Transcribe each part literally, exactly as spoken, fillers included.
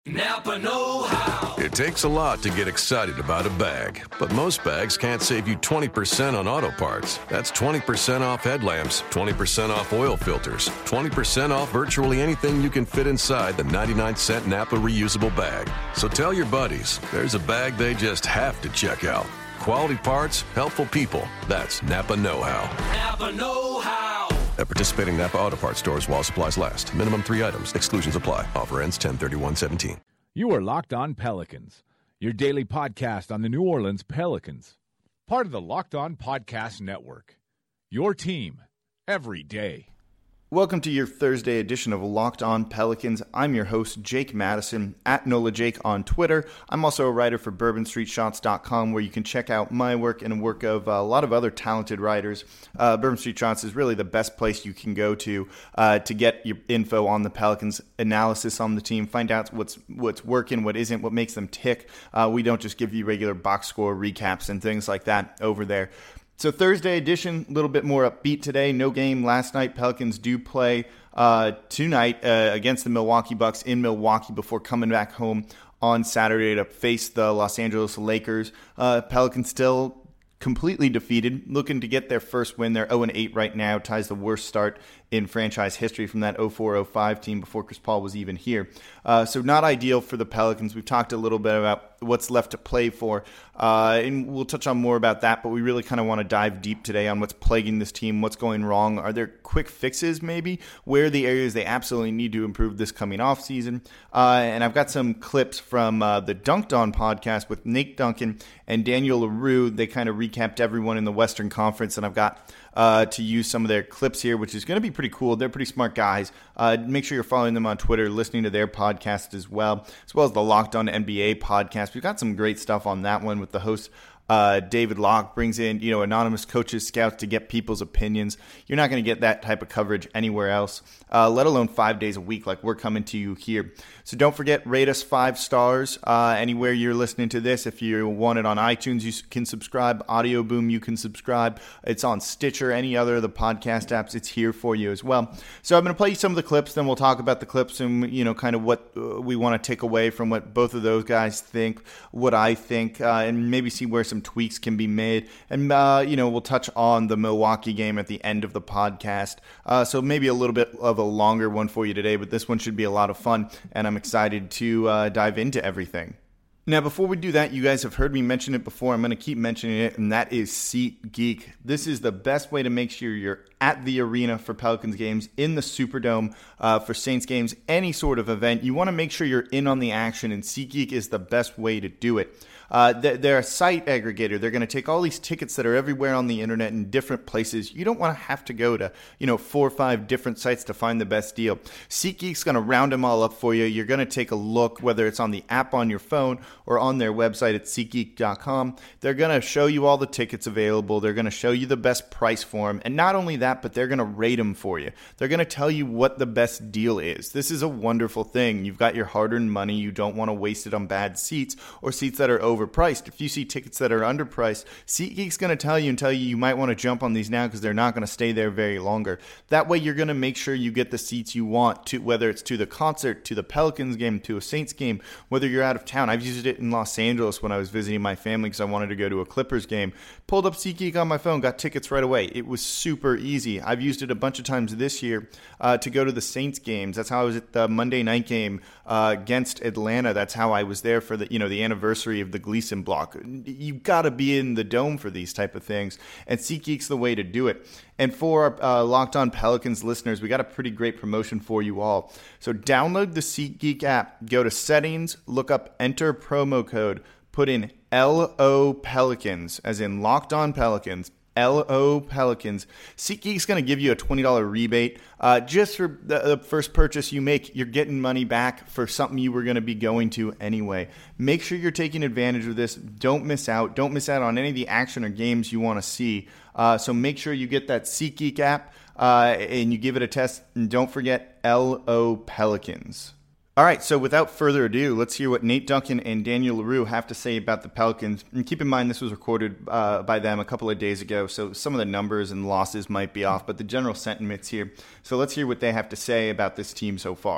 Napa know-how. It takes a lot to get excited about a bag, but most bags can't save you twenty percent on auto parts. That's twenty percent off headlamps, twenty percent off oil filters, twenty percent off virtually anything you can fit inside the ninety-nine cent Napa reusable bag. So tell your buddies, there's a bag they just have to check out. Quality parts, helpful people. That's Napa know-how. Napa know-how. At participating Napa Auto Parts stores while supplies last. Minimum three items. Exclusions apply. Offer ends ten thirty-one seventeen. You are Locked On Pelicans, your daily podcast on the New Orleans Pelicans. Part of the Locked On Podcast Network. Your team every day. Welcome to your Thursday edition of Locked On Pelicans. I'm your host, Jake Madison, at Nola Jake on Twitter. I'm also a writer for Bourbon Street Shots dot com, where you can check out my work and work of a lot of other talented writers. Uh, Bourbon Street Shots is really the best place you can go to uh, to get your info on the Pelicans, analysis on the team, find out what's what's working, what isn't, what makes them tick. Uh, we don't just give you regular box score recaps and things like that over there. So Thursday edition, a little bit more upbeat today. No game last night. Pelicans do play uh, tonight uh, against the Milwaukee Bucks in Milwaukee before coming back home on Saturday to face the Los Angeles Lakers. Uh, Pelicans still completely defeated, looking to get their first win. They're oh and eight right now, ties the worst start in franchise history from that oh four oh five team before Chris Paul was even here. Uh, so not ideal for the Pelicans. We've talked a little bit about what's left to play for, uh, and we'll touch on more about that, but we really kind of want to dive deep today on what's plaguing this team, what's going wrong. Are there quick fixes maybe? Where are the areas they absolutely need to improve this coming off season? Uh, and I've got some clips from uh, the Dunked On podcast with Nate Duncan and Daniel LaRue. They kind of recapped everyone in the Western Conference, and I've got Uh, to use some of their clips here, which is going to be pretty cool. They're pretty smart guys. Uh, make sure you're following them on Twitter, listening to their podcast as well, as well as the Locked On N B A podcast. We've got some great stuff on that one with the host, Uh, David Locke, brings in, you know, anonymous coaches, scouts to get people's opinions. You're not going to get that type of coverage anywhere else, uh, let alone five days a week like we're coming to you here. So don't forget, rate us five stars uh, anywhere you're listening to this. If you want it on iTunes, you can subscribe. Audio Boom, you can subscribe. It's on Stitcher, any other of the podcast apps. It's here for you as well. So I'm going to play you some of the clips, then we'll talk about the clips and, you know, kind of what uh, we want to take away from what both of those guys think, what I think, uh, and maybe see where some tweaks can be made. And, uh, you know, we'll touch on the Milwaukee game at the end of the podcast. Uh, so maybe a little bit of a longer one for you today, but this one should be a lot of fun, and I'm excited to uh, dive into everything. Now, before we do that, you guys have heard me mention it before. I'm going to keep mentioning it, and that is SeatGeek. This is the best way to make sure you're at the arena for Pelicans games, in the Superdome, uh, for Saints games, any sort of event. You want to make sure you're in on the action, and SeatGeek is the best way to do it. Uh, they're a site aggregator. They're going to take all these tickets that are everywhere on the internet in different places. You don't want to have to go to, you know, four or five different sites to find the best deal. SeatGeek's going to round them all up for you. You're going to take a look, whether it's on the app on your phone or on their website at SeatGeek dot com. They're going to show you all the tickets available. They're going to show you the best price for them. And not only that, but they're going to rate them for you. They're going to tell you what the best deal is. This is a wonderful thing. You've got your hard-earned money. You don't want to waste it on bad seats or seats that are overpriced. If you see tickets that are underpriced, SeatGeek's going to tell you and tell you you might want to jump on these now because they're not going to stay there very longer. That way, you're going to make sure you get the seats you want, to whether it's to the concert, to the Pelicans game, to a Saints game, whether you're out of town. I've used it in Los Angeles when I was visiting my family because I wanted to go to a Clippers game. Pulled up SeatGeek on my phone, got tickets right away. It was super easy. I've used it a bunch of times this year uh, to go to the Saints games. That's how I was at the Monday night game uh, against Atlanta. That's how I was there for the, you know, the anniversary of the Gleason block. You've got to be in the dome for these type of things, and SeatGeek's the way to do it. And for our uh, Locked On Pelicans listeners, we got a pretty great promotion for you all. So download the SeatGeek app, go to settings, look up, enter promo code, put in L O Pelicans, as in Locked On Pelicans, L O Pelicans. SeatGeek's going to give you a twenty dollars rebate. Uh, just for the, the first purchase you make, you're getting money back for something you were going to be going to anyway. Make sure you're taking advantage of this. Don't miss out. Don't miss out on any of the action or games you want to see. Uh, so make sure you get that SeatGeek app uh, and you give it a test. And don't forget L O Pelicans. All right, so without further ado, let's hear what Nate Duncan and Daniel LaRue have to say about the Pelicans. And keep in mind, this was recorded uh, by them a couple of days ago, so some of the numbers and losses might be off, but the general sentiments here. So let's hear what they have to say about this team so far.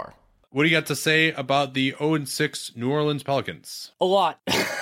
What do you got to say about the oh and six New Orleans Pelicans? A lot.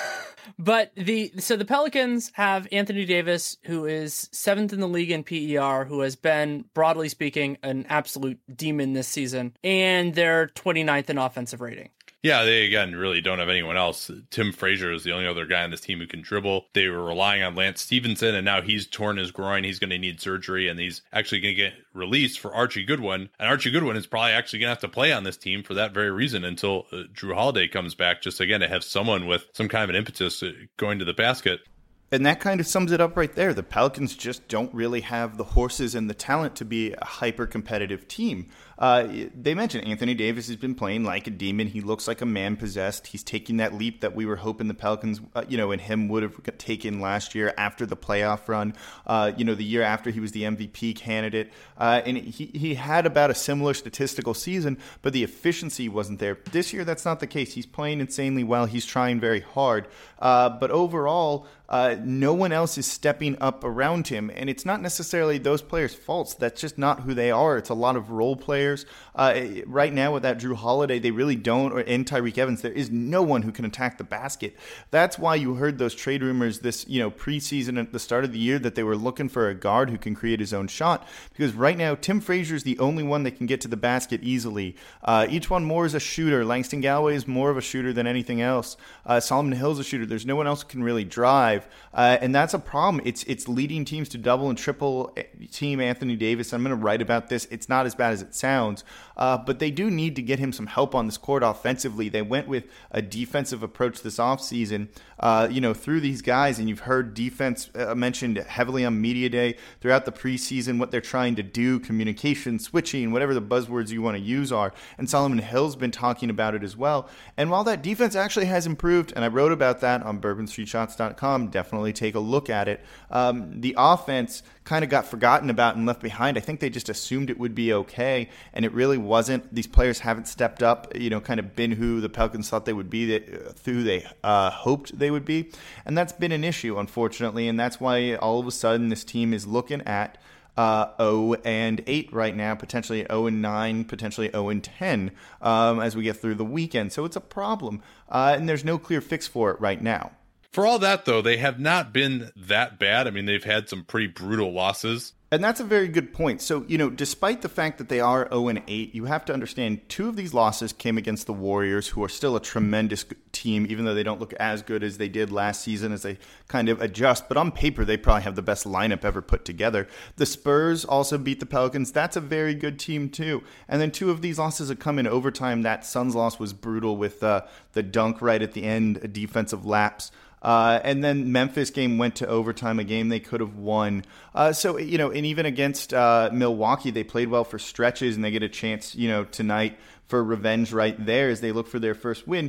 But the so the Pelicans have Anthony Davis, who is seventh in the league in P E R, who has been, broadly speaking, an absolute demon this season, and they're twenty-ninth in offensive rating. Yeah, they, again, really don't have anyone else. Tim Frazier is the only other guy on this team who can dribble. They were relying on Lance Stevenson, and now he's torn his groin. He's going to need surgery, and he's actually going to get released for Archie Goodwin. And Archie Goodwin is probably actually going to have to play on this team for that very reason until uh, Drew Holiday comes back, just, again, to have someone with some kind of an impetus uh, going to the basket. And that kind of sums it up right there. The Pelicans just don't really have the horses and the talent to be a hyper-competitive team. Uh, they mentioned Anthony Davis has been playing like a demon. He looks like a man possessed. He's taking that leap that we were hoping the Pelicans, uh, you know, and him would have taken last year after the playoff run. Uh, you know, the year after he was the M V P candidate, uh, and he he had about a similar statistical season, but the efficiency wasn't there. This year, that's not the case. He's playing insanely well. He's trying very hard, uh, but overall, uh, no one else is stepping up around him, and it's not necessarily those players' faults. That's just not who they are. It's a lot of role players. Uh, right now, without Drew Holiday, they really don't, or and Tyreke Evans, there is no one who can attack the basket. That's why you heard those trade rumors this, you know, preseason at the start of the year that they were looking for a guard who can create his own shot. Because right now, Tim Frazier is the only one that can get to the basket easily. Uh, each one more is a shooter. Langston Galloway is more of a shooter than anything else. Uh, Solomon Hill's a shooter. There's no one else who can really drive, uh, and that's a problem. It's it's leading teams to double and triple team Anthony Davis. I'm going to write about this. It's not as bad as it sounds. Uh, but they do need to get him some help on this court offensively. They went with a defensive approach this offseason, uh, you know, through these guys. And you've heard defense uh, mentioned heavily on Media Day throughout the preseason, what they're trying to do, communication, switching, whatever the buzzwords you want to use are. And Solomon Hill's been talking about it as well. And while that defense actually has improved, and I wrote about that on bourbon street shots dot com, definitely take a look at it. Um, the offense kind of got forgotten about and left behind. I think they just assumed it would be okay, and it really wasn't. These players haven't stepped up, you know, kind of been who the Pelicans thought they would be, that, who they uh, hoped they would be, and that's been an issue, unfortunately, and that's why all of a sudden this team is looking at Uh, oh and eight right now, potentially oh and nine, potentially oh and ten um, as we get through the weekend. So it's a problem, uh, and there's no clear fix for it right now. For all that, though, they have not been that bad. I mean, they've had some pretty brutal losses. And that's a very good point. So, you know, despite the fact that they are oh and eight, you have to understand two of these losses came against the Warriors, who are still a tremendous team, even though they don't look as good as they did last season as they kind of adjust. But on paper, they probably have the best lineup ever put together. The Spurs also beat the Pelicans. That's a very good team, too. And then two of these losses have come in overtime. That Suns loss was brutal with uh, the dunk right at the end, a defensive lapse. Uh, and then Memphis game went to overtime, a game they could have won. Uh, so, you know, and even against uh, Milwaukee, they played well for stretches, and they get a chance, you know, tonight for revenge right there as they look for their first win.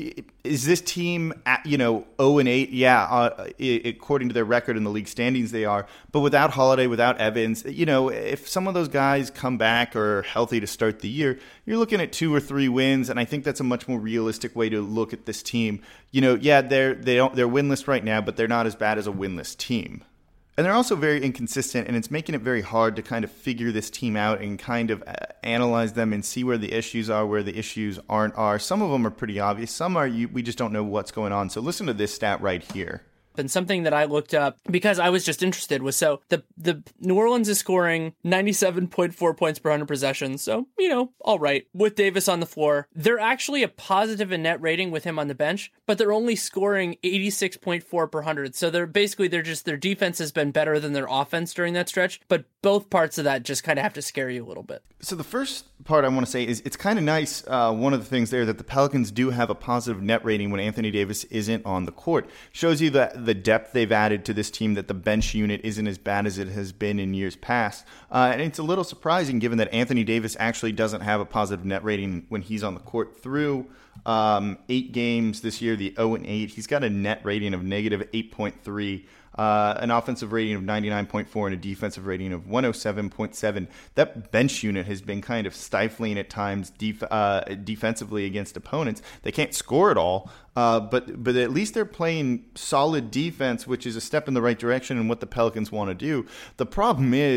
Is this team, at, you know, oh and eight? Yeah, uh, according to their record in the league standings, they are. But without Holiday, without Evans, you know, if some of those guys come back or are healthy to start the year, you're looking at two or three wins, and I think that's a much more realistic way to look at this team. You know, yeah, they're they don't they're winless right now, but they're not as bad as a winless team. And they're also very inconsistent, and it's making it very hard to kind of figure this team out and kind of analyze them and see where the issues are, where the issues aren't are. Some of them are pretty obvious. Some are you, we just don't know what's going on. So listen to this stat right here. And something that I looked up because I was just interested was so the the New Orleans is scoring ninety-seven point four points per one hundred possessions. So, you know, all right. With Davis on the floor, they're actually a positive in net rating with him on the bench, but they're only scoring eighty-six point four per one hundred. So they're basically, they're just, their defense has been better than their offense during that stretch. But both parts of that just kind of have to scare you a little bit. So the first part I want to say is it's kind of nice. Uh, one of the things there that the Pelicans do have a positive net rating when Anthony Davis isn't on the court. Shows you that the depth they've added to this team, that the bench unit isn't as bad as it has been in years past. Uh, and it's a little surprising given that Anthony Davis actually doesn't have a positive net rating when he's on the court through um, eight games this year, the oh and eight. He's got a net rating of negative eight point three. Uh, an offensive rating of ninety-nine point four and a defensive rating of one oh seven point seven. That bench unit has been kind of stifling at times def- uh, defensively against opponents. They can't score at all, uh, but but at least they're playing solid defense, which is a step in the right direction and what the Pelicans want to do. The problem is,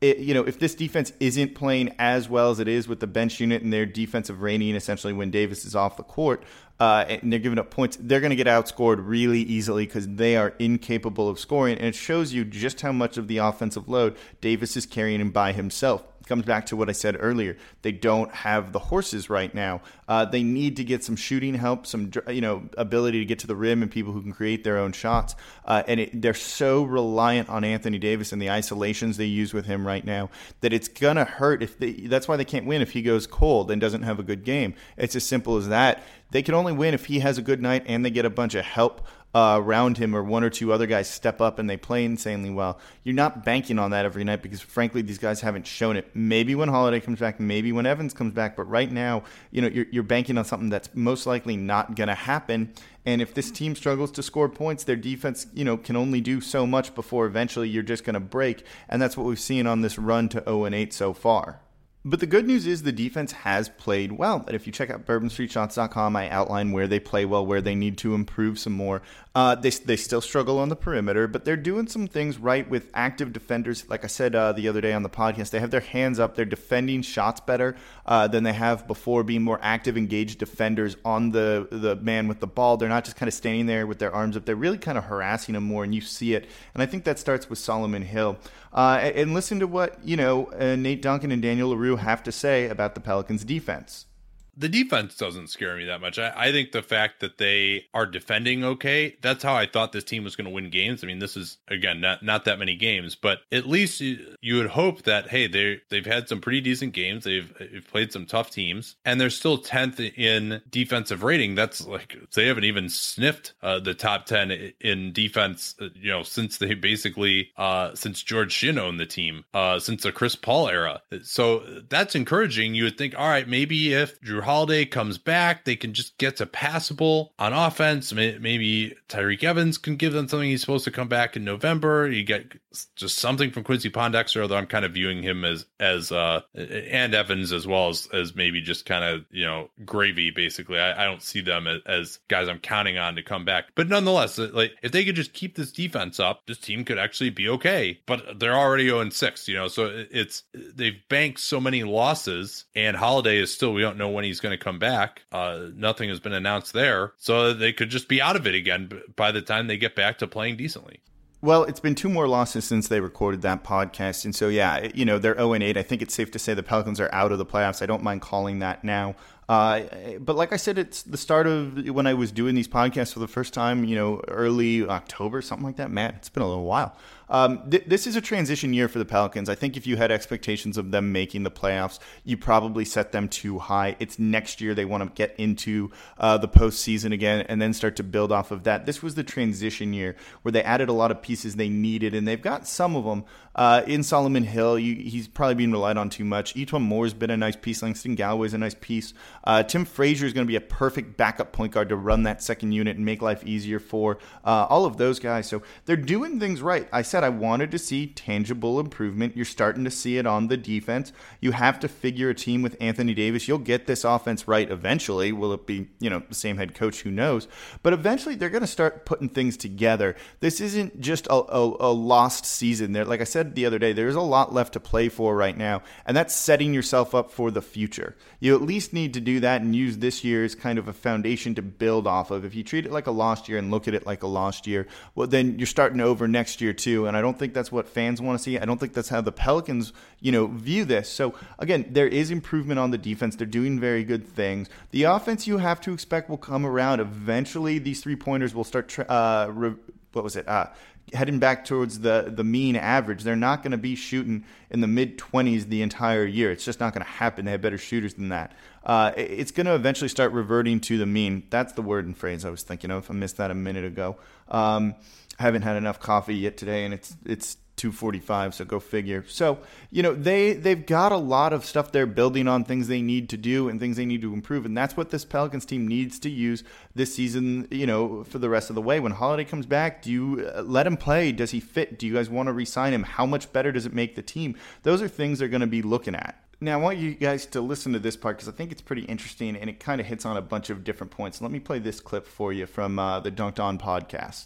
It, you know, if this defense isn't playing as well as it is with the bench unit and their defensive rating, essentially when Davis is off the court, uh, and they're giving up points, they're going to get outscored really easily because they are incapable of scoring. And it shows you just how much of the offensive load Davis is carrying by himself. It comes back to what I said earlier. They don't have the horses right now. Uh, they need to get some shooting help, some you know ability to get to the rim and people who can create their own shots. Uh, and it, they're so reliant on Anthony Davis and the isolations they use with him right now that it's going to hurt. If they, that's why they can't win if he goes cold and doesn't have a good game. It's as simple as that. They can only win if he has a good night and they get a bunch of help Uh, around him, or one or two other guys step up and they play insanely well. You're not banking on that every night because, frankly, these guys haven't shown it. Maybe when Holiday comes back, maybe when Evans comes back, but right now, you know, you're, you're banking on something that's most likely not going to happen. And if this team struggles to score points, their defense, you know, can only do so much before eventually you're just going to break. And that's what we've seen on this run to oh and eight so far. But the good news is the defense has played well. And if you check out bourbon street shots dot com, I outline where they play well, where they need to improve some more. Uh, they they still struggle on the perimeter, but they're doing some things right with active defenders. Like I said uh, the other day on the podcast, they have their hands up. They're defending shots better uh, than they have before, being more active, engaged defenders on the, the man with the ball. They're not just kind of standing there with their arms up. They're really kind of harassing him more, and you see it. And I think that starts with Solomon Hill. Uh, and listen to what, you know, uh, Nate Duncan and Daniel LaRue have to say about the Pelicans' defense. The defense doesn't scare me that much. I, I think the fact that they are defending okay, that's how I thought this team was going to win games. I mean, this is, again, not not that many games, but at least you, you would hope that, hey, they they've had some pretty decent games. They've, they've played some tough teams, and they're still tenth in defensive rating. That's like, they haven't even sniffed uh, the top ten in defense, you know, since they basically, uh, since George Shinn owned the team, uh, since the Chris Paul era. So that's encouraging. You would think, all right, maybe if Drew Holiday comes back, they can just get to passable on offense. Maybe Tyreke Evans can give them something. He's supposed to come back in November. You get just something from Quincy Pondexter, although I'm kind of viewing him as, as uh, and Evans as well as, as maybe just kind of, you know, gravy, basically. I, I don't see them as, as guys I'm counting on to come back. But nonetheless, like, if they could just keep this defense up, this team could actually be okay. But they're already oh and six, you know, so it's, they've banked so many losses, and Holiday is still, we don't know when he's going to come back. Uh, nothing has been announced there. So they could just be out of it again by the time they get back to playing decently. Well, it's been two more losses since they recorded that podcast. And so, yeah, you know, they're oh and eight. I think it's safe to say the Pelicans are out of the playoffs. I don't mind calling that now. Uh, but like I said, it's the start of when I was doing these podcasts for the first time, you know, early October, something like that. Man, it's been a little while. Um, th- this is a transition year for the Pelicans. I think if you had expectations of them making the playoffs, you probably set them too high. It's next year they want to get into uh, the postseason again and then start to build off of that. This was the transition year where they added a lot of pieces they needed, and they've got some of them. Uh, in Solomon Hill, you, he's probably being relied on too much. Etuan Moore's been a nice piece. Langston Galloway's a nice piece. Uh, Tim Frazier is going to be a perfect backup point guard to run that second unit and make life easier for uh, all of those guys. So they're doing things right. I said I wanted to see tangible improvement. You're starting to see it on the defense. You have to figure a team with Anthony Davis. You'll get this offense right eventually. Will it be, you know, the same head coach? Who knows? But eventually they're going to start putting things together. This isn't just a, a, a lost season. There, like I said the other day, there's a lot left to play for right now, and that's setting yourself up for the future. You at least need to do that and use this year as kind of a foundation to build off of. If you treat it like a lost year and look at it like a lost year, well, then you're starting over next year too. And I don't think that's what fans want to see. I don't think that's how the Pelicans, you know, view this. So again, there is improvement on the defense. They're doing very good things. The offense, you have to expect, will come around. Eventually, these three pointers will start. Tra- uh, re- what was it? Uh, heading back towards the, the mean average. They're not going to be shooting in the mid-twenties the entire year. It's just not going to happen. They have better shooters than that. Uh, it's going to eventually start reverting to the mean. That's the word and phrase I was thinking of. I missed that a minute ago. Um, I haven't had enough coffee yet today, and it's it's two forty-five, so go figure. So, you know, they, they've got a lot of stuff they're building on, things they need to do and things they need to improve, and that's what this Pelicans team needs to use this season, you know, for the rest of the way. When Holiday comes back, do you let him play? Does he fit? Do you guys want to re-sign him? How much better does it make the team? Those are things they're going to be looking at. Now, I want you guys to listen to this part because I think it's pretty interesting, and it kind of hits on a bunch of different points. Let me play this clip for you from uh, the Dunked On podcast.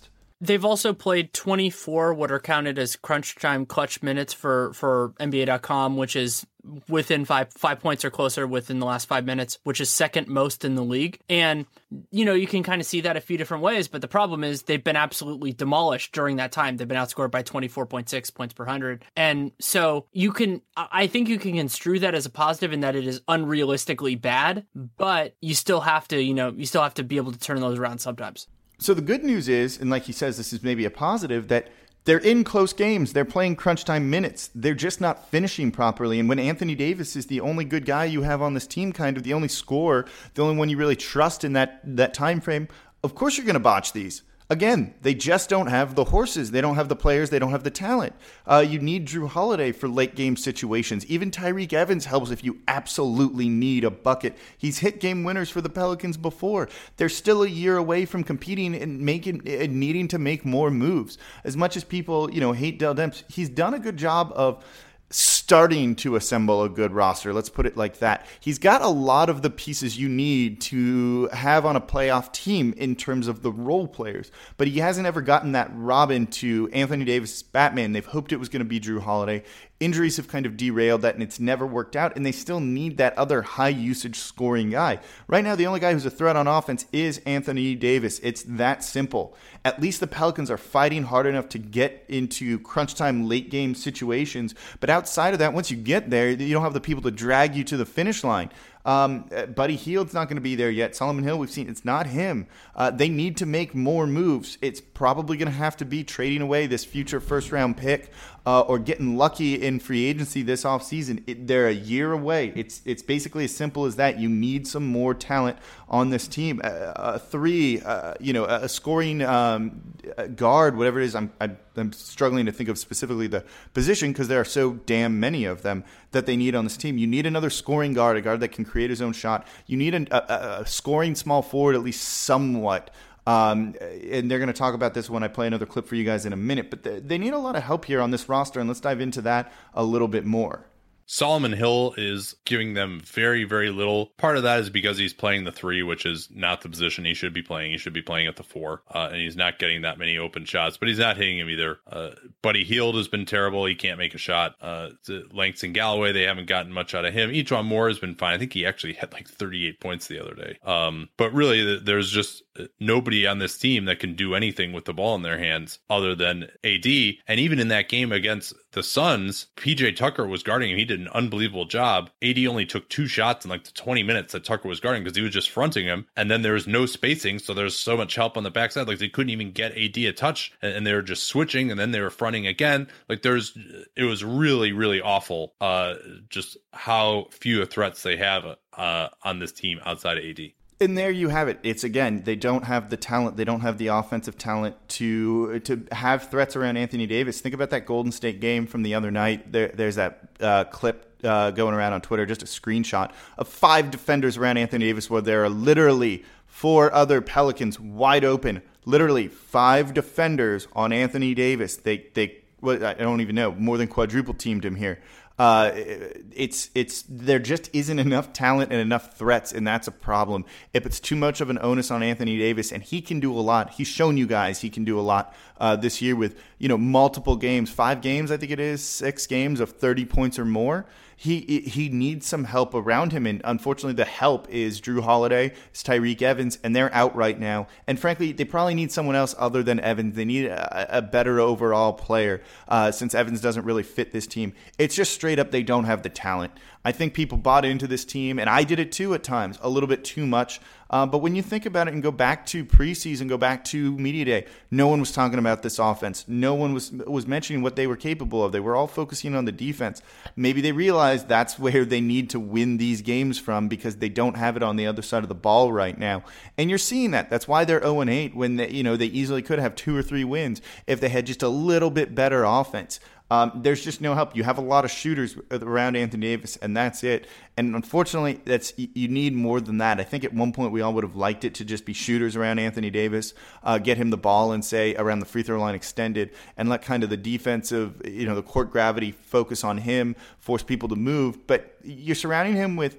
they've also played twenty-four what are counted as crunch time clutch minutes for, for N B A dot com, which is within five five points or closer within the last five minutes, which is second most in the league. And, you know, you can kind of see that a few different ways, but the problem is they've been absolutely demolished during that time. They've been outscored by twenty-four point six points per hundred. And so you can, I think you can construe that as a positive in that it is unrealistically bad, but you still have to, you know, you still have to be able to turn those around sometimes. So the good news is, and like he says, this is maybe a positive, that they're in close games. They're playing crunch time minutes. They're just not finishing properly. And when Anthony Davis is the only good guy you have on this team, kind of the only scorer, the only one you really trust in that, that time frame, of course you're going to botch these. Again, they just don't have the horses. They don't have the players. They don't have the talent. Uh, you need Jrue Holiday for late game situations. Even Tyreke Evans helps if you absolutely need a bucket. He's hit game winners for the Pelicans before. They're still a year away from competing and making and needing to make more moves. As much as people, you know, hate Dell Demps, he's done a good job of starting to assemble a good roster. Let's put it like that. He's got a lot of the pieces you need to have on a playoff team in terms of the role players, but he hasn't ever gotten that Robin to Anthony Davis' Batman. They've hoped it was going to be Jrue Holiday. Injuries have kind of derailed that, and it's never worked out, and they still need that other high-usage scoring guy. Right now, the only guy who's a threat on offense is Anthony Davis. It's that simple. At least the Pelicans are fighting hard enough to get into crunch-time late-game situations, but outside of that, once you get there, you don't have the people to drag you to the finish line. Um, Buddy Hield's not going to be there yet. Solomon Hill, we've seen it's not him. Uh, they need to make more moves. It's probably going to have to be trading away this future first-round pick uh, or getting lucky in free agency this offseason. It, they're a year away. It's it's basically as simple as that. You need some more talent on this team. A, a three, uh, you know, a scoring um, guard, whatever it is. I'm, I'm I'm struggling to think of specifically the position because there are so damn many of them that they need on this team. You need another scoring guard, a guard that can create his own shot. You need a, a, a scoring small forward, at least somewhat. Um, and they're going to talk about this when I play another clip for you guys in a minute. But they, they need a lot of help here on this roster, and let's dive into that a little bit more. Solomon Hill is giving them very, very little. Part of that is because he's playing the three, which is not the position he should be playing. He should be playing at the four, uh, and he's not getting that many open shots, but he's not hitting him either. Uh, Buddy Hield has been terrible. He can't make a shot. Uh, Langston Galloway, they haven't gotten much out of him. E'Twaun Moore has been fine. I think he actually had like thirty-eight points the other day. Um, but really, there's just nobody on this team that can do anything with the ball in their hands other than A D. And even in that game against the Suns, P J Tucker was guarding him. He did an unbelievable job. A D only took two shots in like the twenty minutes that Tucker was guarding because he was just fronting him. And then there was no spacing, so there's so much help on the backside. Like they couldn't even get A D a touch, and, and they were just switching, and then they were fronting again. Like there's, it was really, really awful. Uh, just how few threats they have uh, on this team outside of A D. And there you have it. It's, again, they don't have the talent. They don't have the offensive talent to to have threats around Anthony Davis. Think about that Golden State game from the other night. There, there's that uh, clip uh, going around on Twitter, just a screenshot of five defenders around Anthony Davis where there are literally four other Pelicans wide open. Literally five defenders on Anthony Davis. They, they well, I don't even know, more than quadruple teamed him here. Uh, it's it's there just isn't enough talent and enough threats, and that's a problem. If it's too much of an onus on Anthony Davis, and he can do a lot, he's shown you guys he can do a lot uh, this year with you know multiple games, five games I think it is, six games of thirty points or more. He he needs some help around him, and unfortunately the help is Jrue Holiday, it's Tyreke Evans, and they're out right now. And frankly, they probably need someone else other than Evans. They need a, a better overall player uh, since Evans doesn't really fit this team. It's just straight up they don't have the talent. I think people bought into this team, and I did it too at times, a little bit too much. Uh, but when you think about it and go back to preseason, go back to media day, no one was talking about this offense. No one was was mentioning what they were capable of. They were all focusing on the defense. Maybe they realized that's where they need to win these games from because they don't have it on the other side of the ball right now. And you're seeing that. That's why they're oh and eight when they, you know, they easily could have two or three wins if they had just a little bit better offense. Um, there's just no help. You have a lot of shooters around Anthony Davis, and that's it. And unfortunately, that's you need more than that. I think at one point we all would have liked it to just be shooters around Anthony Davis, uh, get him the ball and say around the free throw line extended, and let kind of the defensive, you know, the court gravity focus on him, force people to move. But you're surrounding him with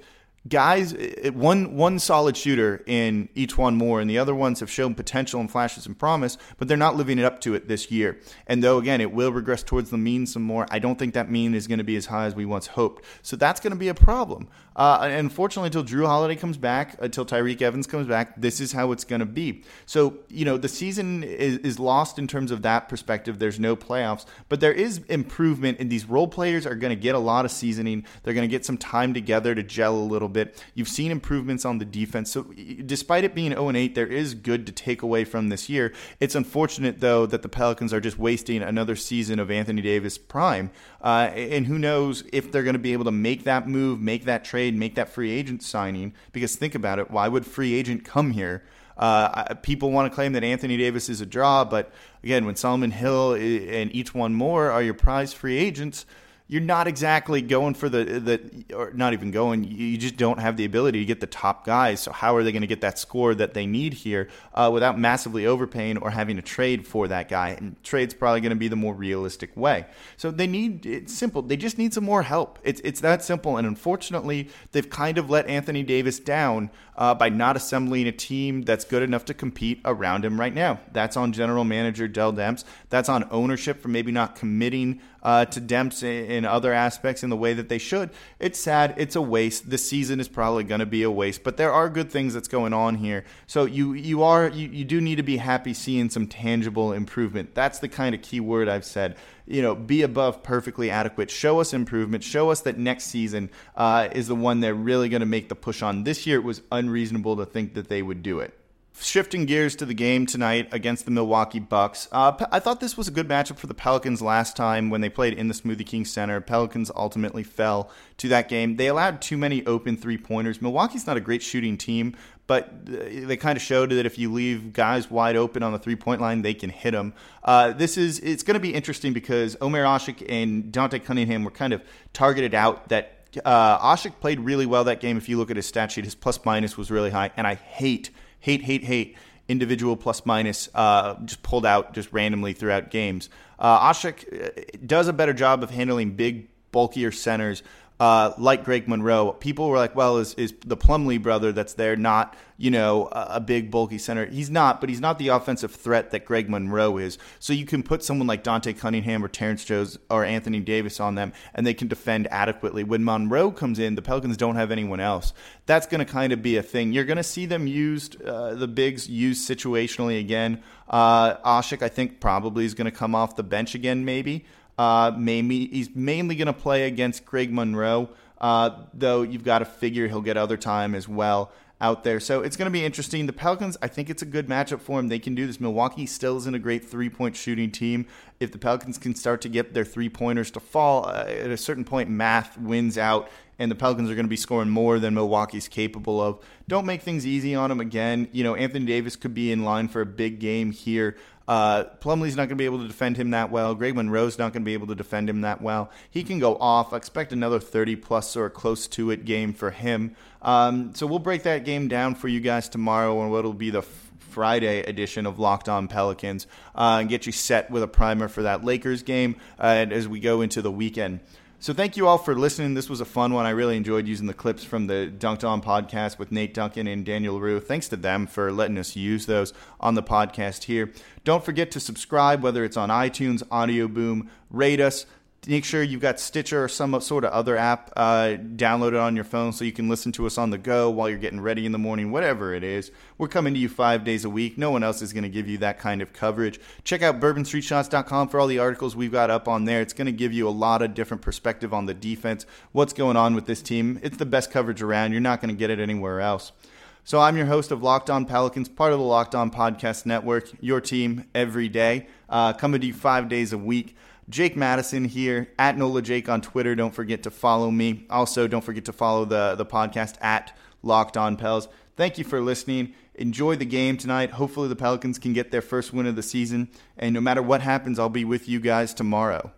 guys, it, one one solid shooter in E'Twaun Moore, and the other ones have shown potential and flashes and promise, but they're not living up to it this year. And though, again, it will regress towards the mean some more, I don't think that mean is going to be as high as we once hoped. So that's going to be a problem. Uh, and unfortunately, until Drew Holiday comes back, until Tyreke Evans comes back, this is how it's going to be. So, you know, the season is, is lost in terms of that perspective. There's no playoffs, but there is improvement, and these role players are going to get a lot of seasoning. They're going to get some time together to gel a little bit. You've seen improvements on the defense. So despite it being oh and eight, there is good to take away from this year. It's unfortunate, though, that the Pelicans are just wasting another season of Anthony Davis prime. Uh, and who knows if they're going to be able to make that move, make that trade, make that free agent signing. Because think about it, why would free agent come here? Uh, people want to claim that Anthony Davis is a draw, but again, when Solomon Hill and E'Twaun Moore are your prize free agents, you're not exactly going for the, the or not even going, you just don't have the ability to get the top guys. So how are they going to get that score that they need here uh, without massively overpaying or having to trade for that guy? And trade's probably going to be the more realistic way. So they need, it's simple, they just need some more help. It's it's that simple. And unfortunately, they've kind of let Anthony Davis down uh, by not assembling a team that's good enough to compete around him right now. That's on general manager Dell Demps. That's on ownership for maybe not committing Uh, to Demps in other aspects in the way that they should. It's sad. It's a waste. This season is probably going to be a waste, but there are good things that's going on here. So you you are you, you do need to be happy seeing some tangible improvement. That's the kind of key word I've said. You know, be above perfectly adequate. Show us improvement. Show us that next season uh, is the one they're really going to make the push on. This year it was unreasonable to think that they would do it. Shifting gears to the game tonight against the Milwaukee Bucks. Uh, I thought this was a good matchup for the Pelicans last time when they played in the Smoothie King Center. Pelicans ultimately fell to that game. They allowed too many open three-pointers. Milwaukee's not a great shooting team, but they kind of showed that if you leave guys wide open on the three-point line, they can hit them. Uh, this is it's going to be interesting because Omer Asik and Dante Cunningham were kind of targeted out. That uh, Asik played really well that game. If you look at his stat sheet, his plus-minus was really high, and I hate Hate, hate, hate individual plus minus uh, just pulled out just randomly throughout games. Uh, Asik does a better job of handling big, bulkier centers uh, like Greg Monroe. People were like, well, is, is the Plumlee brother that's there not, you know, a, a big, bulky center? He's not, but he's not the offensive threat that Greg Monroe is. So you can put someone like Dante Cunningham or Terrence Jones or Anthony Davis on them, and they can defend adequately. When Monroe comes in, the Pelicans don't have anyone else. That's going to kind of be a thing. You're going to see them used, uh, the bigs used situationally again. Uh, Asik, I think, probably is going to come off the bench again, maybe. Uh, maybe he's mainly going to play against Greg Monroe, uh, though you've got to figure he'll get other time as well out there. So it's going to be interesting. The Pelicans, I think it's a good matchup for them. They can do this. Milwaukee still isn't a great three-point shooting team. If the Pelicans can start to get their three-pointers to fall, uh, at a certain point, math wins out, and the Pelicans are going to be scoring more than Milwaukee's capable of. Don't make things easy on them again. You know, Anthony Davis could be in line for a big game here. Uh, Plumlee's not going to be able to defend him that well. Greg Monroe's not going to be able to defend him that well. He can go off. I expect another thirty-plus or close to it game for him. Um, so we'll break that game down for you guys tomorrow on what will be the f- Friday edition of Locked On Pelicans uh, and get you set with a primer for that Lakers game uh, as we go into the weekend. So thank you all for listening. This was a fun one. I really enjoyed using the clips from the Dunked On podcast with Nate Duncan and Daniel Rue. Thanks to them for letting us use those on the podcast here. Don't forget to subscribe, whether it's on iTunes, Audio Boom, rate us. Make sure you've got Stitcher or some sort of other app uh, downloaded on your phone so you can listen to us on the go while you're getting ready in the morning, whatever it is. We're coming to you five days a week. No one else is going to give you that kind of coverage. Check out bourbon street shots dot com for all the articles we've got up on there. It's going to give you a lot of different perspective on the defense, what's going on with this team. It's the best coverage around. You're not going to get it anywhere else. So I'm your host of Locked On Pelicans, part of the Locked On Podcast Network, your team every day, uh, coming to you five days a week. Jake Madison here, at Nola Jake on Twitter. Don't forget to follow me. Also, don't forget to follow the, the podcast at Locked On Pels. Thank you for listening. Enjoy the game tonight. Hopefully the Pelicans can get their first win of the season. And no matter what happens, I'll be with you guys tomorrow.